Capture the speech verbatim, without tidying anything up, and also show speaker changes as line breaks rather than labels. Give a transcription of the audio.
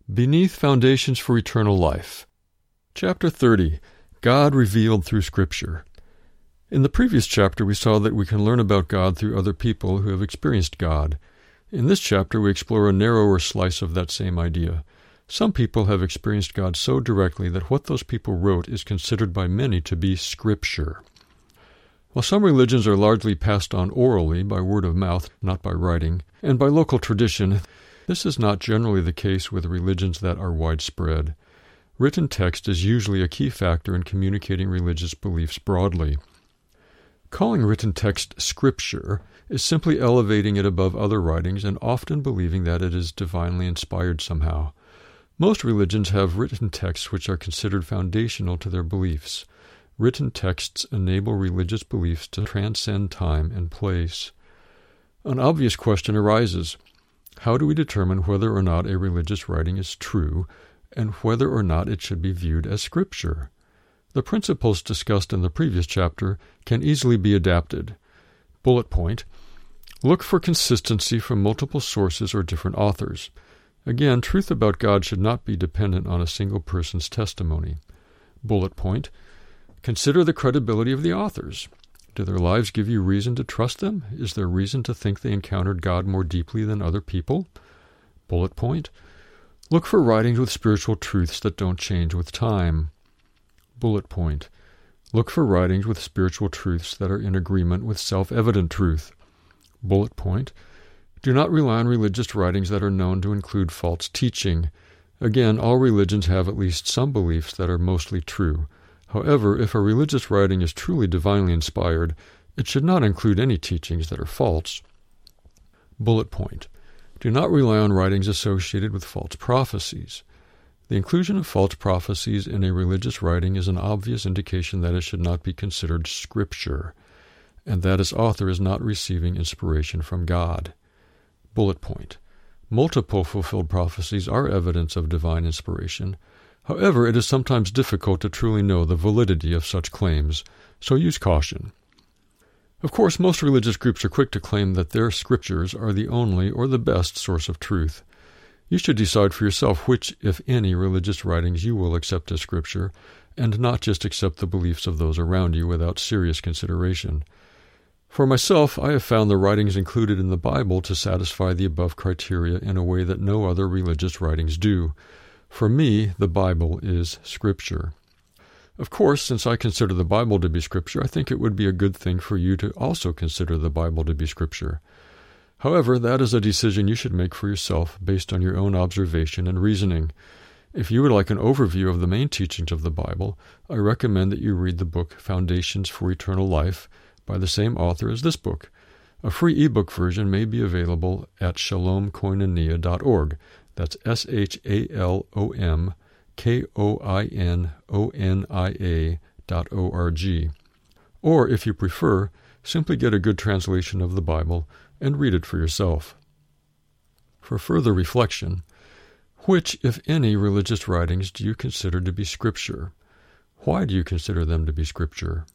Beneath Foundations for Eternal Life. Chapter thirty. God Revealed Through Scripture. In the previous chapter, we saw that we can learn about God through other people who have experienced God. In this chapter, we explore a narrower slice of that same idea. Some people have experienced God so directly that what those people wrote is considered by many to be Scripture. While some religions are largely passed on orally by word of mouth, not by writing, and by local tradition, this is not generally the case with religions that are widespread. Written text is usually a key factor in communicating religious beliefs broadly. Calling written text Scripture is simply elevating it above other writings and often believing that it is divinely inspired somehow. Most religions have written texts which are considered foundational to their beliefs. Written texts enable religious beliefs to transcend time and place. An obvious question arises. How do we determine whether or not a religious writing is true and whether or not it should be viewed as Scripture? The principles discussed in the previous chapter can easily be adapted. Bullet point: look for consistency from multiple sources or different authors. Again, truth about God should not be dependent on a single person's testimony. Bullet point: consider the credibility of the authors. Do their lives give you reason to trust them? Is there reason to think they encountered God more deeply than other people? Bullet point: look for writings with spiritual truths that don't change with time. Bullet point: look for writings with spiritual truths that are in agreement with self-evident truth. Bullet point: do not rely on religious writings that are known to include false teaching. Again, all religions have at least some beliefs that are mostly true. However, if a religious writing is truly divinely inspired, it should not include any teachings that are false. Bullet point: do not rely on writings associated with false prophecies. The inclusion of false prophecies in a religious writing is an obvious indication that it should not be considered Scripture, and that its author is not receiving inspiration from God. Bullet point: multiple fulfilled prophecies are evidence of divine inspiration. However, it is sometimes difficult to truly know the validity of such claims, so use caution. Of course, most religious groups are quick to claim that their scriptures are the only or the best source of truth. You should decide for yourself which, if any, religious writings you will accept as Scripture, and not just accept the beliefs of those around you without serious consideration. For myself, I have found the writings included in the Bible to satisfy the above criteria in a way that no other religious writings do. For me, the Bible is Scripture. Of course, since I consider the Bible to be Scripture, I think it would be a good thing for you to also consider the Bible to be Scripture. However, that is a decision you should make for yourself based on your own observation and reasoning. If you would like an overview of the main teachings of the Bible, I recommend that you read the book Foundations for Eternal Life by the same author as this book. A free ebook version may be available at shalom koinonia dot org. That's S H A L O M K O I N O N I A dot O R G. Or, if you prefer, simply get a good translation of the Bible and read it for yourself. For further reflection, which, if any, religious writings do you consider to be Scripture? Why do you consider them to be Scripture?